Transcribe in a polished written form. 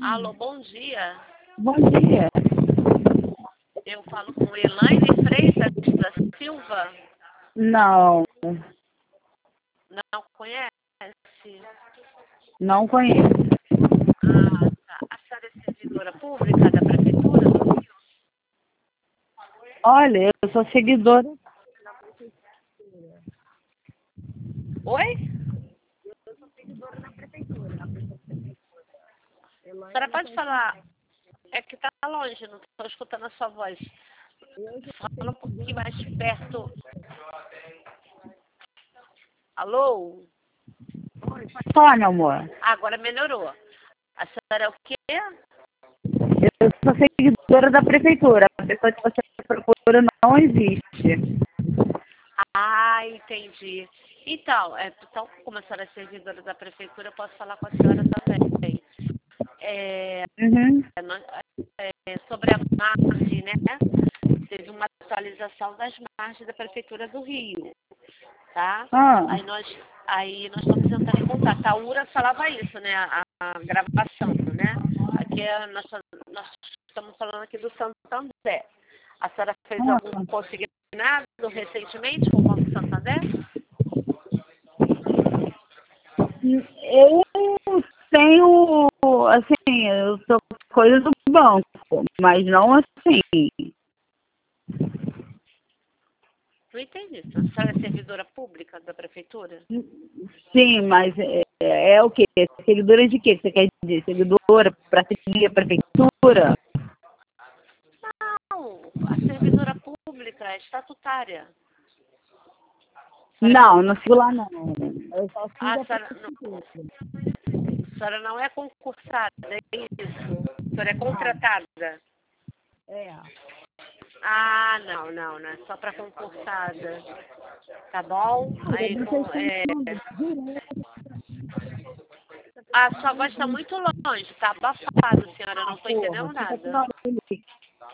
Alô, bom dia. Bom dia. Eu falo com Elaine Freitas da Silva. Não, Não conhece? não conheço. Ah, tá. A senhora é servidora pública da Prefeitura do Rio? Olha, eu sou seguidora. Oi? A senhora pode falar? É que tá longe, não estou escutando a sua voz. Fala um pouquinho mais perto. Alô? Pode falar, meu amor. Agora melhorou. A senhora é o quê? Eu sou seguidora da prefeitura. A pessoa que você procura não existe. Ah, entendi. Então, como a senhora é servidora da prefeitura, eu posso falar com a senhora também. É, Uhum. sobre a margem, né? Teve uma atualização das margens da prefeitura do Rio, tá? Ah, Aí nós estamos tentando em contato. A URA falava isso, né? A gravação, né? Aqui nós estamos falando aqui do Santander. A senhora fez algum consignado recentemente com o Banco Santander? eu tenho, assim, eu sou coisa do banco, mas não assim. Não entendi. A senhora é servidora pública da prefeitura? Sim, mas é o quê? Seguidora de quê que você quer dizer? Seguidora para seguir a prefeitura? Não, a servidora pública é estatutária. Não, não sigo lá não. Eu só A sigo a senhora, prefeitura. a senhora não é concursada, é isso? A senhora é contratada? É. Ah, não é só para concursada. Tá bom? Aí não é. A sua voz está muito longe, tá abafado, senhora, eu não estou entendendo Fica nada. toda hora ali.